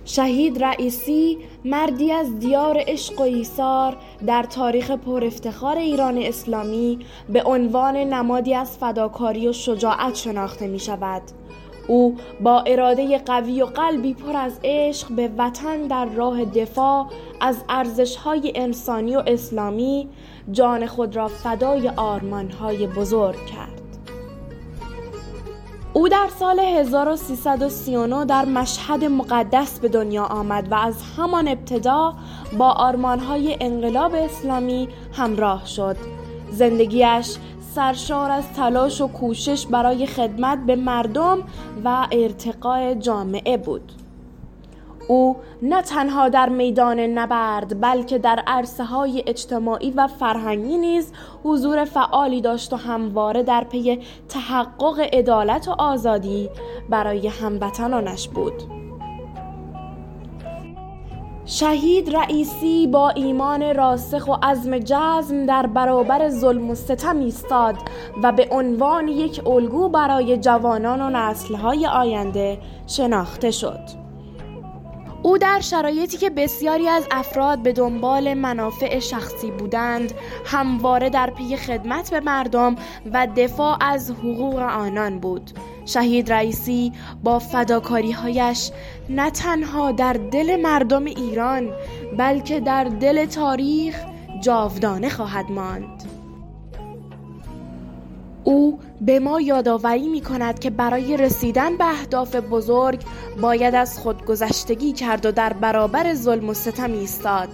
شهید رئیسی مردی از دیار عشق و ایثار در تاریخ پر افتخار ایران اسلامی به عنوان نمادی از فداکاری و شجاعت شناخته می شود. او با اراده قوی و قلبی پر از عشق به وطن در راه دفاع از ارزش‌های انسانی و اسلامی جان خود را فدای آرمان‌های بزرگ کرد. او در سال 1339 در مشهد مقدس به دنیا آمد و از همان ابتدا با آرمان‌های انقلاب اسلامی همراه شد. زندگیش سرشار از تلاش و کوشش برای خدمت به مردم و ارتقاء جامعه بود. او نه تنها در میدان نبرد بلکه در عرصه‌های اجتماعی و فرهنگی نیز حضور فعالی داشت و همواره در پی تحقق عدالت و آزادی برای هموطنانش بود. شهید رئیسی با ایمان راسخ و عزم جزم در برابر ظلم و ستم ایستاد و به عنوان یک الگو برای جوانان و نسل‌های آینده شناخته شد. او در شرایطی که بسیاری از افراد به دنبال منافع شخصی بودند، همواره در پی خدمت به مردم و دفاع از حقوق آنان بود. شهید رئیسی با فداکاری‌هایش نه تنها در دل مردم ایران بلکه در دل تاریخ جاودانه خواهد ماند. او به ما یادآوری می‌کند که برای رسیدن به اهداف بزرگ باید از خودگذشتگی کرد و در برابر ظلم و ستم ایستاد.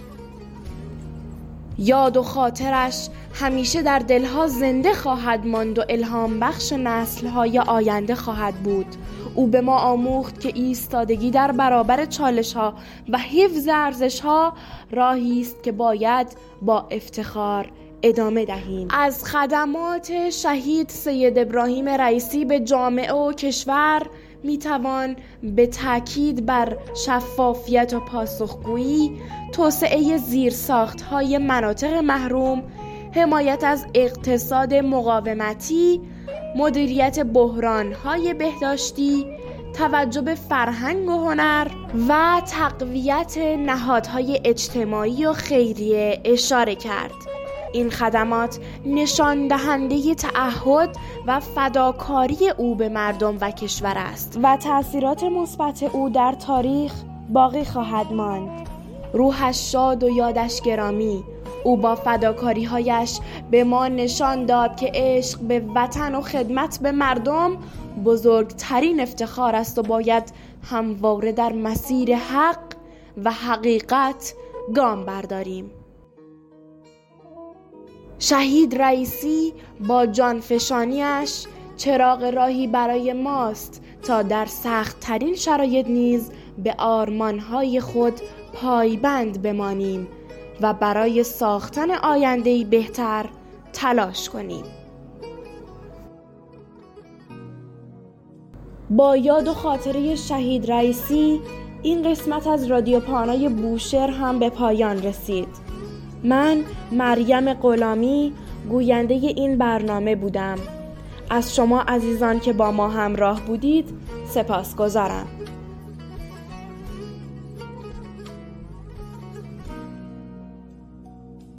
یاد و خاطرش همیشه در دلها زنده خواهد ماند و الهام بخش نسل‌های آینده خواهد بود. او به ما آموخت که ایستادگی در برابر چالش‌ها و حفظ ارزش‌ها راهی است که باید با افتخار ادامه دهیم. از خدمات شهید سید ابراهیم رئیسی به جامعه و کشور میتوان به تاکید بر شفافیت و پاسخگویی، توسعه زیرساخت‌های مناطق محروم، حمایت از اقتصاد مقاومتی، مدیریت بحران‌های بهداشتی، توجه به فرهنگ و هنر و تقویت نهادهای اجتماعی و خیریه اشاره کرد. این خدمات نشان دهنده تعهد و فداکاری او به مردم و کشور است و تأثیرات مثبت او در تاریخ باقی خواهد ماند. روحش شاد و یادش گرامی. او با فداکاری‌هایش به ما نشان داد که عشق به وطن و خدمت به مردم بزرگترین افتخار است و باید همواره در مسیر حق و حقیقت گام برداریم. شهید رئیسی با جانفشانیش چراغ راهی برای ماست تا در سخت‌ترین شرایط نیز به آرمان‌های خود پایبند بمانیم و برای ساختن آینده‌ای بهتر تلاش کنیم. با یاد و خاطره شهید رئیسی این قسمت از رادیو پانای بوشهر هم به پایان رسید. من مریم غلامی گوینده این برنامه بودم. از شما عزیزان که با ما همراه بودید سپاسگزارم.